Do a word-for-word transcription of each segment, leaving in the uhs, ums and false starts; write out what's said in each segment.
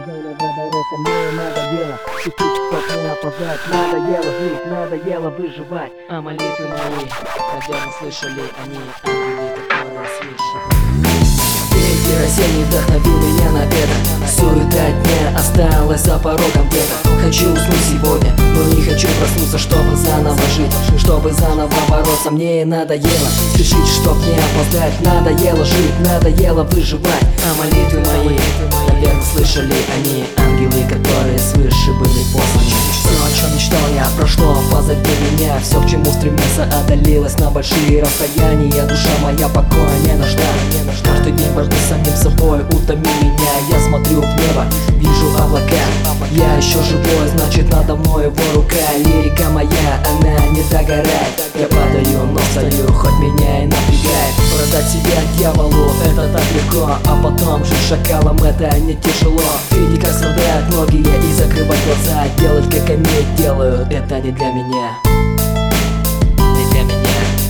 зона водороса, мне надоело чуть-чуть, чтоб не опоздать. Надоело жить, надоело выживать. А молитвы мои, наверное, слышали они, ангелы, которые слышат. Ветер осенний вдохновил меня на это. Суета дня осталась за порогом где-то. Хочу уснуть сегодня, но не хочу проснуться, чтобы заново жить, чтобы заново бороться. Мне надоело спешить, чтоб не опоздать. Надоело жить, надоело выживать. А молитвы мои, наверное, слышали они, ангелы, которые свыше были посланы. Все, о чем мечтал я, прошло позади меня. Все, к чему стремился, одолелось на большие расстояния. Душа моя покоя не нашла. Каждый день борьбы с самим собой утоми меня. Я смотрю в небо, вижу облака. Я еще живой, значит надо мной его рука. Лирика моя, она не догорает. Я падаю, но встаю, хоть меня и напрягает. Продать себя дьяволу, это так легко. А потом жить шакалом, это не тяжело. Видеть, как страдают многие, и закрывать глаза. Делать, как они делают, это не для меня. Не для меня.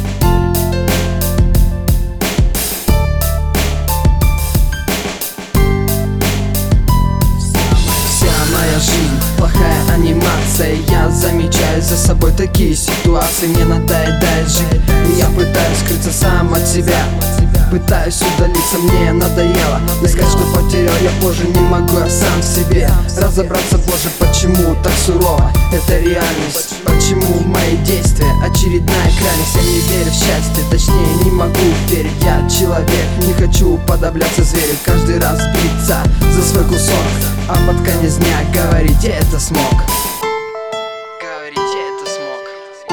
Моя жизнь плохая анимация. Я замечаю за собой такие ситуации. Мне надоедает жить, и я пытаюсь скрыться сам от себя. Пытаюсь удалиться, мне надоело искать, что потерял я позже. Не могу я сам в себе разобраться, боже, почему так сурово это реальность. Почему мои действия очередная крайность. Я не верю в счастье, точнее не могу верить. Я человек, не хочу уподобляться зверю. Каждый раз биться за свой кусок, а под конец дня говорить я это смог. Говорить я это смог.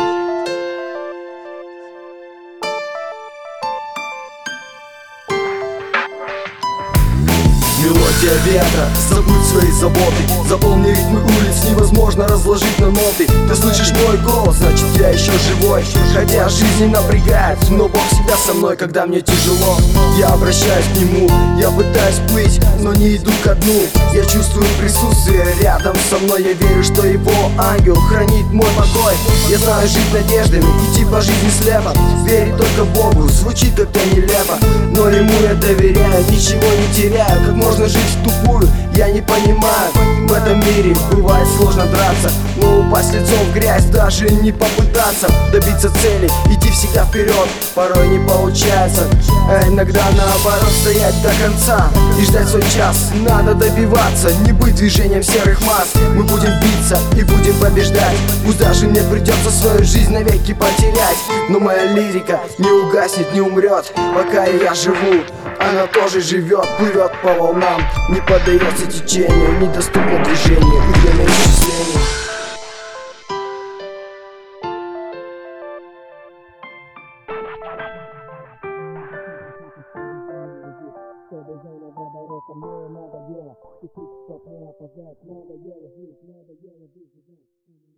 Мелодия ветра, забудь свои заботы. Заполни ритмы улиц, невозможно разложить на ноты. Ты слышишь мой голос, значит я еще живой. Хотя жизнь напрягает, но Бог всегда со мной, когда мне тяжело. Я обращаюсь к Нему, я пытаюсь плыть, но не иду ко дну. Я чувствую присутствие рядом со мной. Я верю, что Его ангел хранит мой покой. Я знаю жить надеждами, идти по жизни слепо. Верить только Богу, звучит как-то нелепо, но Ему я доверяю, ничего не теряю. Как можно жить в тупую, я не понимаю. В этом мире бывает сложно драться, но упасть лицом в грязь, даже не попытаться добиться цели, идти всегда вперед, порой не получается. А иногда наоборот стоять до конца и ждать свой час. Надо добиваться, не быть движением серых масс. Мы будем биться и будем побеждать. Пусть даже мне придется свою жизнь навеки потерять, но моя лирика не угаснет, не умрет, пока я живу. Она тоже живет, плывет по волнам, не поддается течению, недоступно движению и время исчислений. Чтобы зона водороса, мне надоело чуть-чуть, чтоб не опоздать. Надоело жить, надоело выживать.